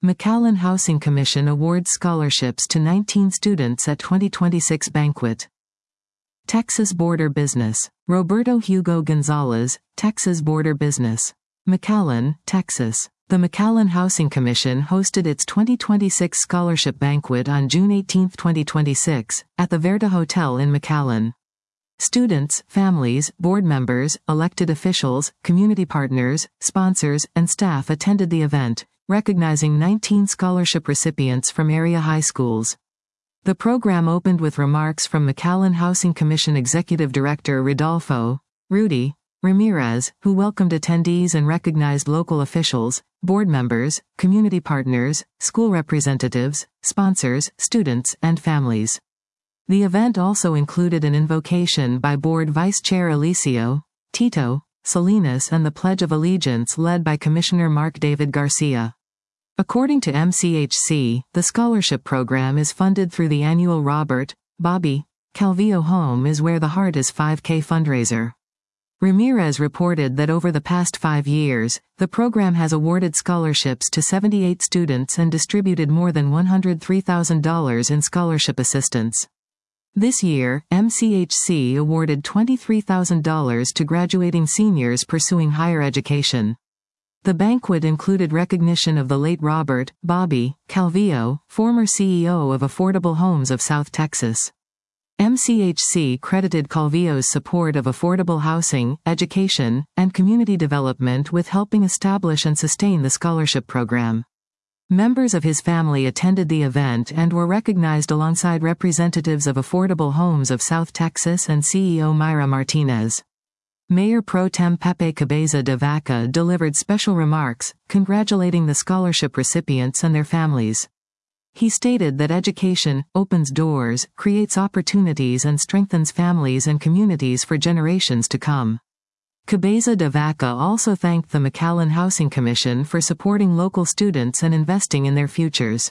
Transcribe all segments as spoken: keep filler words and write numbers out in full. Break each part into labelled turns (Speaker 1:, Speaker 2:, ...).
Speaker 1: McAllen Housing Commission awards scholarships to nineteen students at twenty twenty-six banquet. Texas Border Business. Roberto Hugo Gonzalez, Texas Border Business. McAllen, Texas. The McAllen Housing Commission hosted its twenty twenty-six scholarship banquet on June eighteenth twenty twenty-six, at the Verta Hotel in McAllen. Students, families, board members, elected officials, community partners, sponsors, and staff attended the event, recognizing nineteen scholarship recipients from area high schools. The program opened with remarks from McAllen Housing Commission Executive Director Rodolfo Rudy Ramirez, who welcomed attendees and recognized local officials, board members, community partners, school representatives, sponsors, students, and families. The event also included an invocation by Board Vice Chair Alicio Tito Salinas and the Pledge of Allegiance led by Commissioner Mark David Garcia. According to M C H C, the scholarship program is funded through the annual Robert, Bobby, Calvillo Home is Where the Heart Is five K fundraiser. Ramirez reported that over the past five years, the program has awarded scholarships to seventy-eight students and distributed more than one hundred three thousand dollars in scholarship assistance. This year, M C H C awarded twenty-three thousand dollars to graduating seniors pursuing higher education. The banquet included recognition of the late Robert, Bobby, Calvillo, former C E O of Affordable Homes of South Texas. M C H C credited Calvillo's support of affordable housing, education, and community development with helping establish and sustain the scholarship program. Members of his family attended the event and were recognized alongside representatives of Affordable Homes of South Texas and C E O Mayra Martinez. Mayor Pro Tem Pepe Cabeza de Vaca delivered special remarks, congratulating the scholarship recipients and their families. He stated that education opens doors, creates opportunities and strengthens families and communities for generations to come. Cabeza de Vaca also thanked the McAllen Housing Commission for supporting local students and investing in their futures.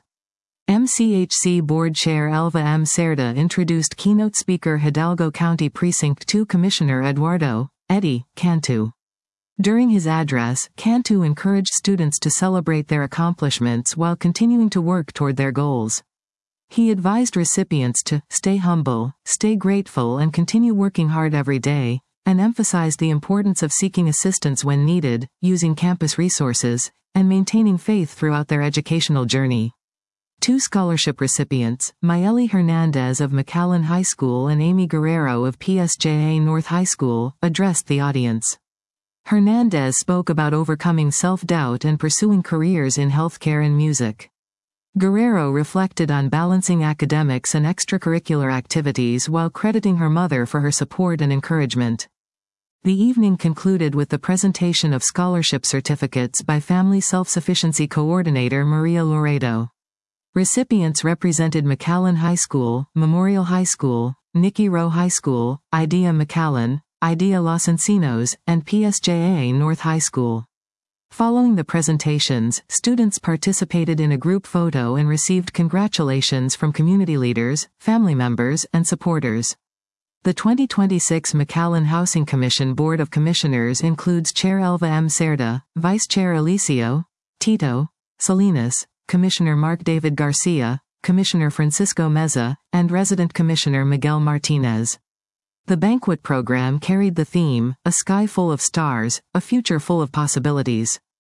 Speaker 1: M C H C Board Chair Elva M. Cerda introduced keynote speaker Hidalgo County Precinct two Commissioner Eduardo Eddie Cantu. During his address, Cantu encouraged students to celebrate their accomplishments while continuing to work toward their goals. He advised recipients to stay humble, stay grateful and continue working hard every day, and emphasized the importance of seeking assistance when needed, using campus resources, and maintaining faith throughout their educational journey. Two scholarship recipients, Mayeli Hernandez of McAllen High School and Amy Guerrero of P S J A North High School, addressed the audience. Hernandez spoke about overcoming self-doubt and pursuing careers in healthcare and music. Guerrero reflected on balancing academics and extracurricular activities while crediting her mother for her support and encouragement. The evening concluded with the presentation of scholarship certificates by Family Self-Sufficiency Coordinator Maria Loredo. Recipients represented McAllen High School, Memorial High School, Nicky Rowe High School, IDEA McAllen, IDEA Los Encinos, and P S J A North High School. Following the presentations, students participated in a group photo and received congratulations from community leaders, family members, and supporters. The twenty twenty-six McAllen Housing Commission Board of Commissioners includes Chair Elva M. Cerda, Vice Chair Alicio Tito Salinas, Commissioner Mark David Garcia, Commissioner Francisco Meza, and Resident Commissioner Miguel Martinez. The banquet program carried the theme, A Sky Full of Stars, a Future Full of Possibilities.